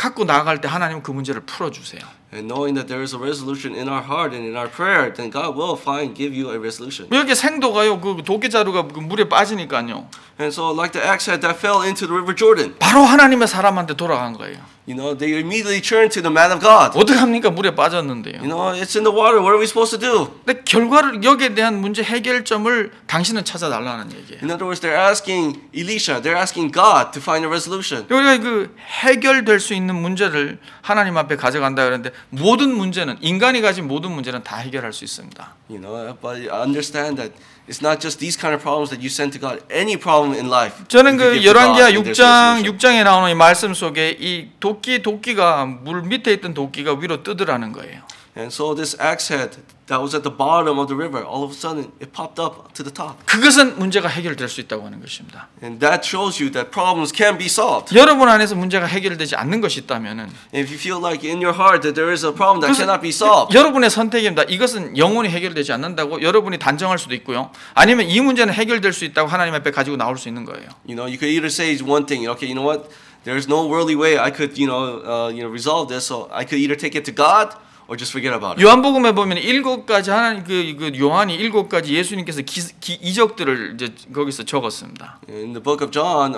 갖고 나아갈 때 하나님은 그 문제를 풀어주세요. And knowing that there is a resolution in our heart and in our prayer, then God will give you a resolution. 여기 생도가요, 그 도끼자루가 그 물에 빠지니까요. And so, like the axe head that fell into the river Jordan, 바로 하나님의 사람한테 돌아간 거예요. you know, they immediately turned to the man of God. 어떻게 합니까? 물에 빠졌는데요. You know, it's in the water. What are we supposed to do? 근데 결과를 여기에 대한 문제 해결점을 당신은 찾아달라는 얘기예요. In other words, they're asking Elisha, they're asking God to find a resolution. 우리가 그 해결될 수 있는 문제를 하나님 앞에 가져간다 그러는데 모든 문제는 인간이 가진 모든 문제는 다 해결할 수 있습니다. You know, but understand that it's not just these kind of problems that you send to God. Any problem in life. 저는 you 그 can give to God 열왕기하 and there's a 6장 solution. 6장에 나오는 이 말씀 속에 이 도끼가 물 밑에 있던 도끼가 위로 뜨더라는 거예요. And so this axe head that was at the bottom of the river, all of a sudden it popped up to the top. 그것은 문제가 해결될 수 있다고 하는 것입니다. And that shows you that problems can be solved. 여러분 안에서 문제가 해결되지 않는 것이 있다면은 If you feel like in your heart that there is a problem that 그것은 cannot be solved, 여러분의 선택입니다. 이것은 영원히 해결되지 않는다고 여러분이 단정할 수도 있고요. 아니면 이 문제는 해결될 수 있다고 하나님 앞에 가지고 나올 수 있는 거예요. you know, you could either say one thing, okay, you know what, there's no worldly way I could, resolve this, so I could either take it to God or just forget about it. 요한복음에 보면 7가지 하나님 그 요한이 7가지 예수님께서 이적들을 이제 거기서 적었습니다. In the book of John,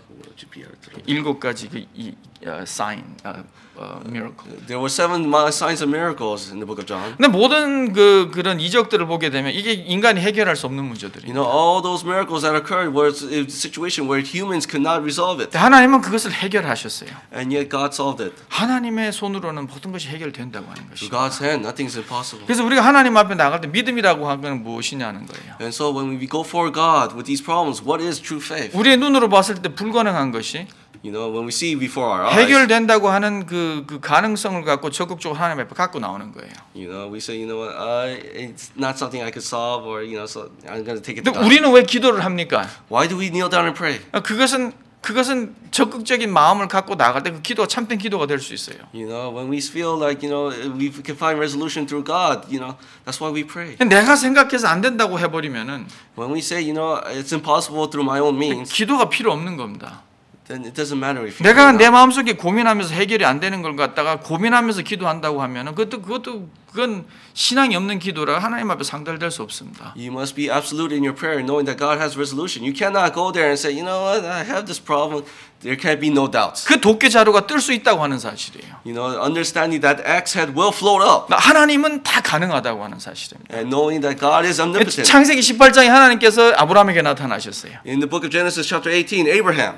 7가지 그 sign, miracle. there were 7 signs and miracles in the book of John. 근데 모든 그런 이적들을 보게 되면 이게 인간이 해결할 수 없는 문제들이에요. You know, all those miracles that occurred was a situation where humans could not resolve it. 하나님은 그것을 해결하셨어요. And yet God solved it. 하나님의 손으로는 모든 것이 해결된다고 하는 Through 것이죠. God's hand, nothing's impossible. 그래서 우리가 하나님 앞에 나갈 때 믿음이라고 하는 건 무엇이냐는 거예요. And so when we go for God with these problems, what is true faith? 우리의 눈으로 봤을 때 불가능한 것이 You know, when we see before our eyes, 해결된다고 하는 그 가능성을 갖고 적극적으로 하나님 앞에 갖고 나오는 거예요. you know, we say, you know what, it's not something I could solve, or so I'm going to take it to 근데 God. 우리는 왜 기도를 합니까? Why do we kneel down and pray? 그것은 적극적인 마음을 갖고 나갈 때 그 기도가 참된 기도가 될 수 있어요. You know, when we feel like, we can find resolution through God, that's why we pray. 내가 생각해서 안 된다고 해버리면은 When we say, it's impossible through my own means, 기도가 필요 없는 겁니다. then it doesn't matter if you 내가 pray 내 or not. 마음속에 고민하면서 해결이 안 되는 걸 갖다가 고민하면서 기도한다고 하면은 그건 신앙이 없는 기도라 하나님 앞에 상달될 수 없습니다. You must be absolute in your prayer, knowing that God has resolution. You cannot go there and say, you know what, I have this problem. There can be no doubts. 그 도끼 자루가 뜰 수 있다고 하는 사실이에요. You know, understanding that axe head will float up, 하나님은 다 가능하다고 하는 사실입니다. and knowing that God is omnipotent. 창세기 18장에 하나님께서 아브라함에게 나타나셨어요. In the book of Genesis chapter 18, Abraham,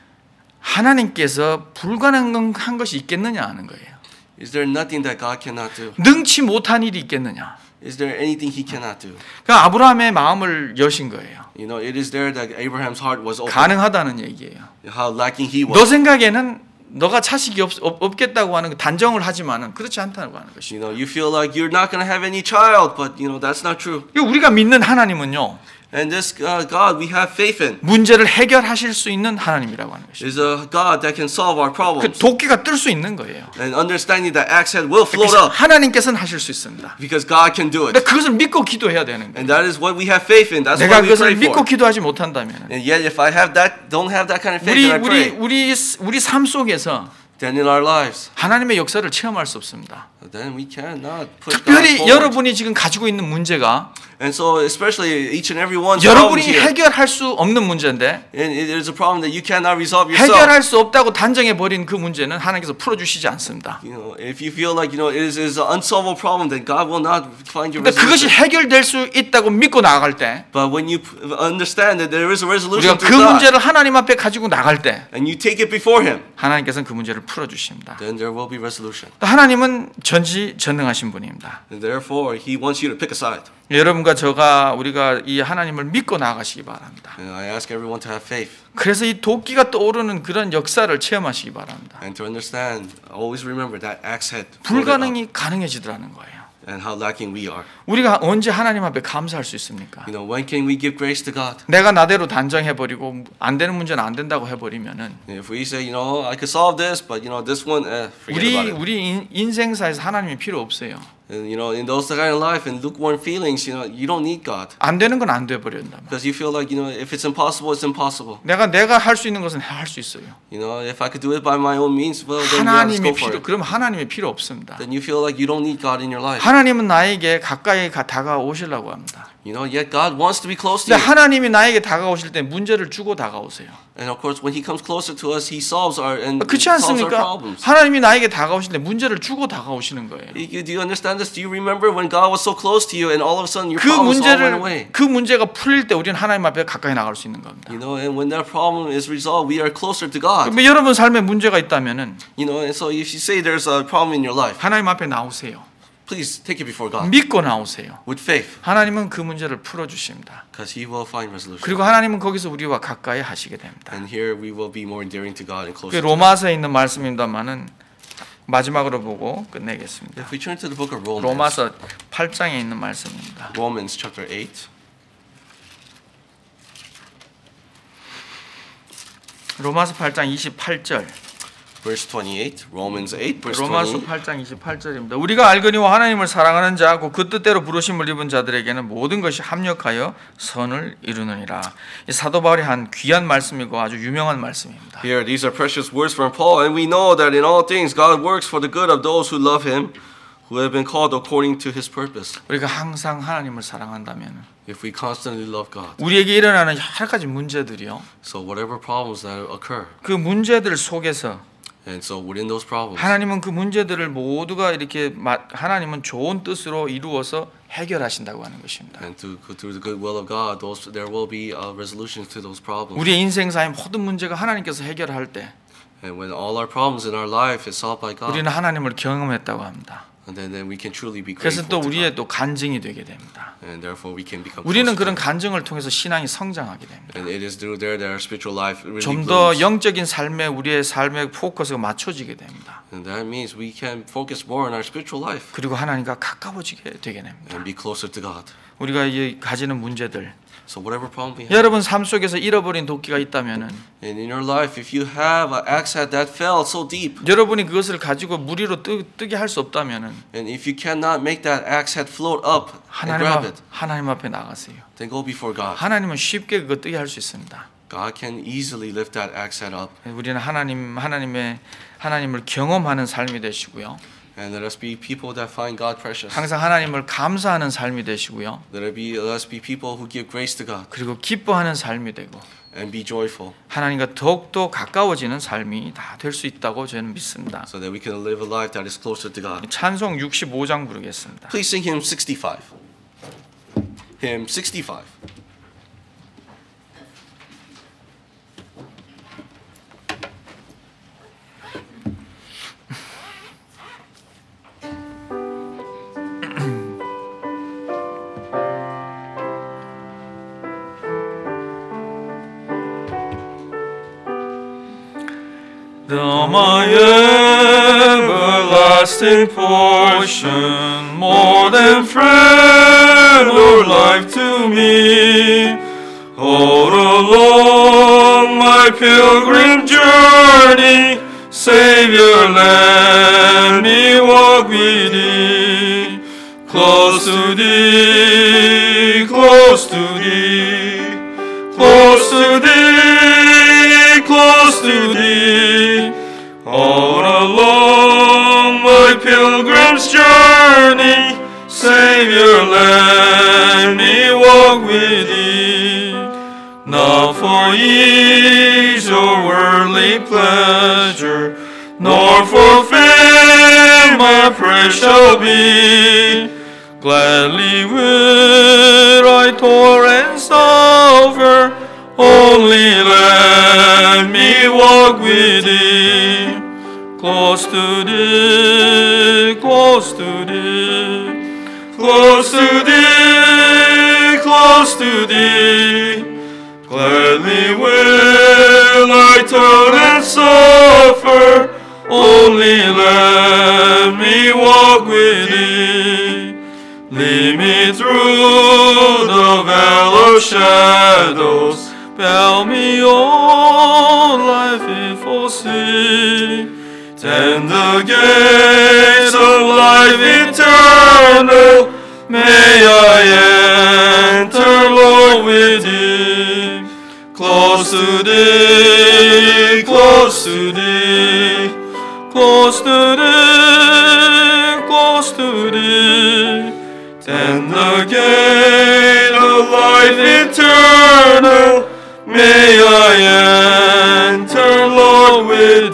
하나님께서 불가능한 것이 있겠느냐 하는 거예요. is there nothing that God cannot do? 능치 못한 일이 있겠느냐. Is there anything he cannot do? 그러니까 아브라함의 마음을 여신 거예요. You know, it is there that Abraham's heart was open. 가능하다는 얘기예요. How lacking he 너 was. 생각에는 너가 차식이 없겠다고 하는 그 단정을 하지만은 그렇지 않다고 하는 것이. You know, you feel like you're not going to have any child, but that's not true. 우리가 믿는 하나님은요. And this God we have faith in 문제를 해결하실 수 있는 하나님이라고 하는 것이. is a God that can solve our 그 problems. 도끼가 뜰 수 있는 거예요. And understanding that axe head will float 그래서 up 하나님께서는 하실 수 있습니다. because God can do 근데 it. 그것을 믿고 기도해야 되는 거예요. And that is what we have faith in. That's 내가 what we pray 그것을 믿고 for. 기도하지 못한다면 And yet, if I don't have that kind of faith, and I pray, 우리 삶 속에서 then in our lives, 하나님의 역사를 체험할 수 없습니다. then we cannot put God 특별히 forward. 여러분이 지금 가지고 있는 문제가 And so, especially each and every one's problem 여러분이 here, 해결할 수 없는 문제인데 and it is a problem that you cannot resolve yourself. 해결할 수 없다고 단정해 버린 그 문제는 하나님께서 풀어주시지 않습니다. If you feel like it is an unsolvable problem, then God will not find your 근데 그것이 resolution. 해결될 수 있다고 믿고 나아갈 때 But when you understand that there is a 우리가 resolution 그 through God, 문제를 하나님 앞에 가지고 나갈 때 and you take it before Him, 하나님께서는 그 문제를 풀어주십니다. then there will be resolution. 하나님은 전지전능하신 분입니다. And therefore, He wants you to pick a side. 여러분과 우리가 이 하나님을 믿고 나아가시기 바랍니다. And I ask everyone to have faith 그래서 이 도끼가 떠오르는 그런 역사를 체험하시기 바랍니다. and to understand. Always remember that axe head floated up 불가능이 가능해지더라는 거예요. and how lacking we are. 우리가 언제 하나님 앞에 감사할 수 있습니까? When can we give grace to God? 내가 나대로 단정해버리고 안 되는 문제는 안 된다고 해버리면은 If we say, I could solve this, but this one, forget about it. 우리 인생사에서 하나님이 필요 없어요. And in those kind of life and lukewarm feelings, you don't need God. 안 되는 건 안 돼 버린다. Because you feel like, if it's impossible, it's impossible. 내가 할 수 있는 것은 할 수 있어요. If I could do it by my own means, well, then let's go for it. 그럼 하나님의 필요 없습니다. Then you feel like you don't need God in your life. 하나님은 나에게 가까이 다가오시려고 합니다. Yet God wants to be close to 근데 you. 하나님이 나에게 다가오실 때 문제를 주고 다가오세요. And of course, when He comes closer to us, He solves our 그렇지 solves our 않습니까? problems. 하나님이 나에게 다가오실 때 문제를 주고 다가오시는 거예요. Do you understand this? Do you remember when God was so close to you, and all of a sudden your 그 problems all went away? 그 문제가 풀릴 때 우리는 하나님 앞에 가까이 나갈 수 있는 겁니다. And when that problem is resolved, we are closer to God. 그러면 여러분 삶에 문제가 있다면은 And so if you say there's a problem in your life, 하나님 앞에 나오세요. please take it before God 믿고 나오세요. with faith, 하나님은 그 문제를 풀어 주십니다. because He will find resolution. 그리고 하나님은 거기서 우리와 가까이 하시게 됩니다. And here we will be more endearing to God and 그 closer. 로마서에 있는 말씀입니다만은 마지막으로 보고 끝내겠습니다. If we turn to the book of Romans, 로마서 8장에 있는 말씀입니다. Romans chapter 8. 로마서 8장 28절. Verse 28, Romans 8, verse 로마서 28. 8장 28절입니다. 우리가 알거니와 하나님을 사랑하는 자고 그 뜻대로 부르심을 입은 자들에게는 모든 것이 합력하여 선을 이루느니라. 이 사도 바울이 한 귀한 말씀이고 아주 유명한 말씀입니다. Here, these are precious words from Paul, and we know that in all things God works for the good of those who love Him, who have been called according to His purpose. 우리가 항상 하나님을 사랑한다면 If we constantly love God, 우리에게 일어나는 여러 가지 문제들이요. so whatever problems that occur, 그 문제들 속에서 and so within those problems, 하나님은 그 문제들을 모두가 이렇게 하나님은 좋은 뜻으로 이루어서 해결하신다고 하는 것입니다. and through the good will of God, there will be resolutions to those problems. 우리의 인생사의 모든 문제가 하나님께서 해결할 때 And when all our problems in our life is solved by God, 우리는 하나님을 경험했다고 합니다. and then we can truly be 그래서 grateful 또 to 우리의 God. 또 간증이 되게 됩니다. And therefore we can become 우리는 closer to 그런 Him. 간증을 통해서 신앙이 성장하게 됩니다. And it is through there that our spiritual life really 좀 더 blooms. 영적인 삶에 우리의 삶의 포커스가 맞춰지게 됩니다. And that means we can focus more on our spiritual life 그리고 하나님과 가까워지게 되게 됩니다. and be closer to God. 우리가 가지는 문제들, So whatever problem we have, 여러분 삶 속에서 잃어버린 도끼가 있다면은 and in your life, if you have an axe head that fell so deep, 여러분이 그것을 가지고 무리로 뜨게 할 수 없다면은 and if you cannot make that axe head float up and grab it, 하나님 앞에 나가세요. then go before God. 하나님은 쉽게 그거 뜨게 할 수 있습니다. God can easily lift that axe head up. 우리는 하나님을 경험하는 삶이 되시고요. And let us be people that find God precious. 항상 하나님을 감사하는 삶이 되시고요. Let us be people who give grace to God 그리고 기뻐하는 삶이 되고 and be joyful, 하나님과 더욱더 가까워지는 삶이 다 될 수 있다고 저는 믿습니다. so that we can live a life that is closer to God. 찬송 65장 부르겠습니다. Please sing hymn 65. Hymn 65. Thou my everlasting portion, more than friend or life to me. All along my pilgrim journey, Savior, let me walk with thee. Close to thee, close to thee, close to thee, close to thee. All along my pilgrim's journey, Savior, let me walk with thee. Not for ease or worldly pleasure, nor for fame my prayer shall be. Gladly will I toil and suffer, only let me walk with thee. Close to thee, close to thee, close to thee, close to thee. Gladly will I toil and suffer, only let me walk with thee. Lead me through the vale of shadows, bear me on, life if foresee. And the gates of life eternal may I enter, Lord, with thee. Close to thee, close to thee, close to thee, close to thee. And the gate of life eternal may I enter, Lord, with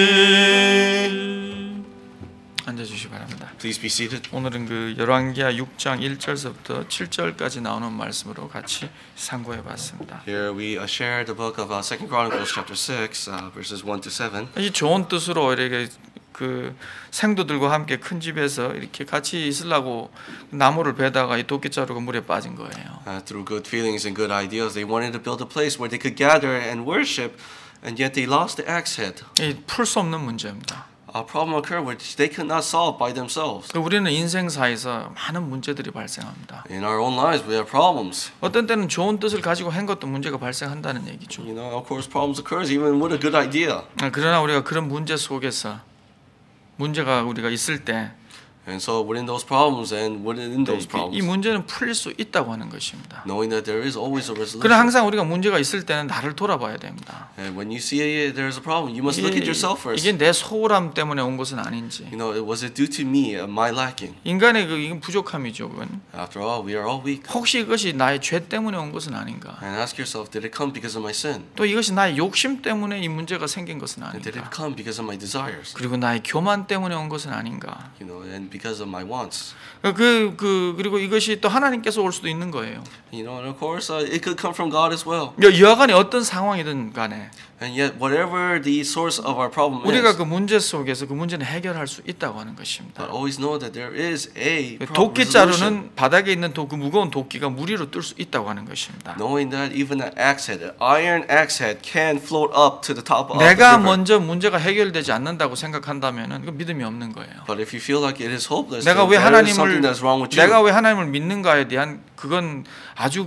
thee. 앉아주시기 바랍니다. Please be seated. 오늘은 그 열왕기하 6장 1절서부터 7절까지 나오는 말씀으로 같이 상고해봤습니다. Here we share the book of 2 Chronicles chapter 6, verses 1 to 7. 이 좋은 뜻으로 이렇게 그 생도들과 함께 큰 집에서 이렇게 같이 있으려고 나무를 베다가 이 도끼자루가 물에 빠진 거예요. Through good feelings and good ideas, they wanted to build a place where they could gather and worship, and yet they lost the axe head. 풀 수 없는 문제입니다. A problem occurred which they could not solve by themselves. 우리는 인생사에서 많은 문제들이 발생합니다. In our own lives, we have problems. 어떤 때는 좋은 뜻을 가지고 한 것도 문제가 발생한다는 얘기죠. You know, of course, problems occurs even with a good idea. 그러나 우리가 그런 문제 속에서 문제가 우리가 있을 때 And so within those problems and within those 이 problems, 문제는 풀릴 수 있다고 하는 것입니다. knowing that there is always a resolution. 그러나 항상 우리가 문제가 있을 때는 나를 돌아봐야 됩니다. And when you see there's a problem, you must look at yourself first. 이게 내 소홀함 때문에 온 것은 아닌지. You know, was it due to me, my lacking? 인간의 이건 부족함이죠. 그건. After all, we are all weak. 혹시 이것이 나의 죄 때문에 온 것은 아닌가? And ask yourself, did it come because of my sin? 또 이것이 나의 욕심 때문에 이 문제가 생긴 것은 And did it 아닌가? come because of my desires? 그리고 나의 교만 때문에 온 것은 아닌가? You know, and because of my wants. 그리고 이것이 또 하나님께서 올 수도 있는 거예요. You know, and of course, it could come from God as well. 여하간에 어떤 상황이든 간에 And yet, whatever the source of our problem 우리가 is, 그 문제 속에서 그 문제는 해결할 수 있다고 하는 것입니다. but always know that there is a resolution. 도끼자루는 바닥에 있는 그 무거운 도끼가 물 위로 뜰 수 있다고 하는 것입니다. Knowing that even an axe head, an iron axe head, can float up to the top of the 내가 river. 먼저 문제가 해결되지 않는다고 생각한다면은 그 믿음이 없는 거예요. But if you feel like it is hopeless, 내가 then 왜 there is something 하나님을 that's wrong with you. 내가 왜 하나님을 믿는가에 대한 그건 아주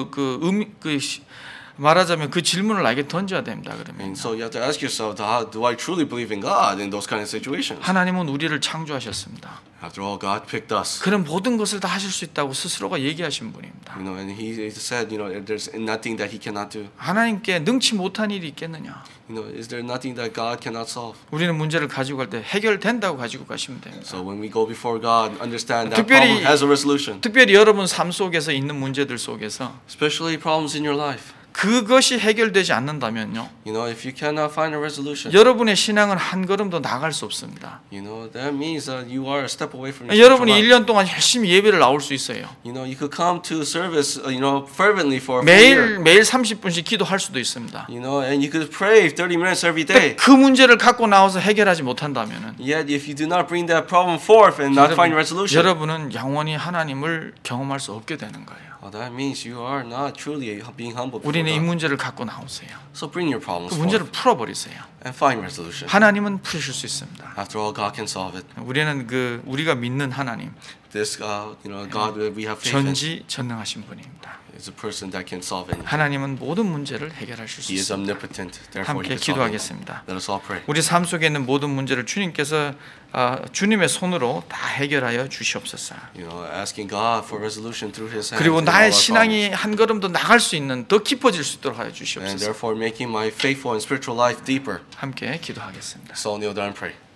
말하자면 그 질문을 나에게 던져야 됩니다. 그러면 And so you have to ask yourself, do I truly believe in God in those kind of situations? 하나님은 우리를 창조하셨습니다. After all, God picked us. 그런 모든 것을 다 하실 수 있다고 스스로가 얘기하신 분입니다. You know, and He said, you know, there's nothing that He cannot do. 하나님께 능치 못한 일이 있겠느냐? You know, is there nothing that God cannot solve? 우리는 문제를 가지고 갈 때 해결된다고 가지고 가시면 됩니다. So when we go before God, understand that 특별히- problem has a resolution. 특별히 여러분 삶 속에서 있는 문제들 속에서 Especially problems in your life. 그것이 해결되지 않는다면요, You know, if you cannot find a resolution, 여러분의 신앙은 한 걸음도 나갈 수 없습니다. you know, that means that you are a step away from your spiritual 여러분이 life. 1년 동안 열심히 예배를 나올 수 있어요. You know, you could come to service, you know, fervently for a full year. 매일 30분씩 기도할 수도 있습니다. You know, and you could pray 30 minutes every day. 그 문제를 갖고 나와서 해결하지 못한다면은 Yet, if you do not bring that problem forth and not find resolution, 여러분은 영원히 하나님을 경험할 수 없게 되는 거예요. well, that means you are not truly being humble before 우리는 이 God. 문제를 갖고 나오세요. So bring your 그 problems 문제를 forth 풀어버리세요. and find resolution. 하나님은 푸실 수 있습니다. After all, God can solve it. 우리는 우리가 믿는 하나님, This, you know, God that we have faith in 전지전능하신 분입니다. is a person that can solve anything. 하나님은 모든 문제를 해결하실 수 He is 있습니다. omnipotent. Therefore, 함께 He can solve it. 기도하겠습니다. Let us all pray. 우리 삶 속에 있는 모든 문제를 주님께서 주님의 손으로 다 해결하여 주시옵소서. You know, asking God for resolution through His hands. 그리고 in all 나의 our 신앙이 problems. 한 걸음 더 나갈 수 있는 더 깊어질 수 있도록 하여 And 주시옵소서. therefore, making my faithful and spiritual life deeper. 함께 기도하겠습니다. So kneel down and pray.